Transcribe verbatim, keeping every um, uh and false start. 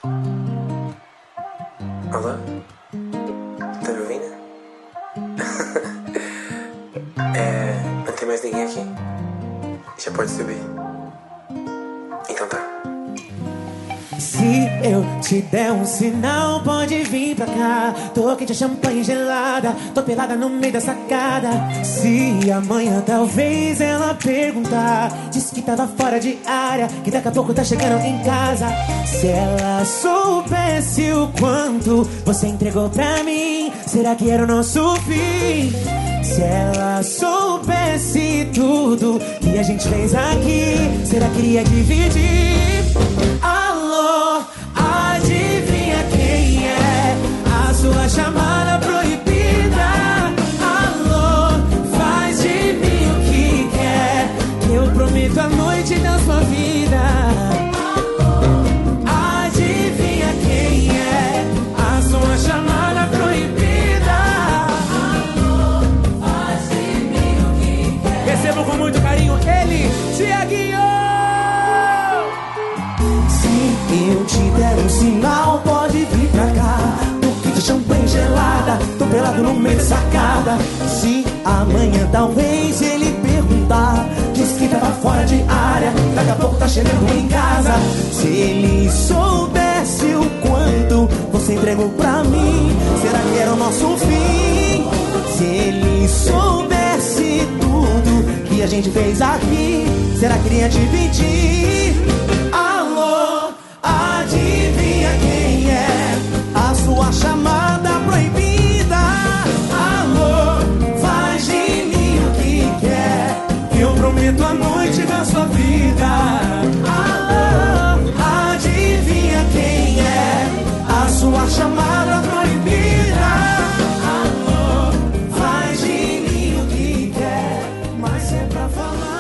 Alô? Tá me ouvindo? É... Não tem mais ninguém aqui? Já pode subir. Então tá. Se eu te der um sinal, pode vir pra cá. Tô quente, a champanhe gelada, tô pelada no meio da sacada. Se amanhã talvez ela perguntar, diz que tava fora de área, que daqui a pouco tá chegando em casa. Se ela soubesse o quanto você entregou pra mim, será que era o nosso fim? Se ela soubesse tudo que a gente fez aqui, será que iria dividir? Alô, adivinha quem é? A sua chamada proibida. Alô, faz de mim o que quer, que eu prometo a noite da sua vida. Alô, adivinha quem é? A sua chamada proibida. Alô, faz de mim o que quer. Recebo com muito carinho ele, Tiaguinho. Eu te der um sinal, pode vir pra cá. Tô quente, champanhe gelada, tô pelado no meio da sacada. Se amanhã talvez ele perguntar, diz que tava fora de área, daqui a pouco tá chegando em casa. Se ele soubesse o quanto você entregou pra mim, será que era o nosso fim? Se ele soubesse tudo que a gente fez aqui, será que iria dividir? Alô, adivinha quem é? A sua chamada proibida. Alô, faz de mim o que quer, que eu prometo a noite da sua vida. Alô, adivinha quem é? A sua chamada proibida. Alô, faz de mim o que quer, mas é pra falar.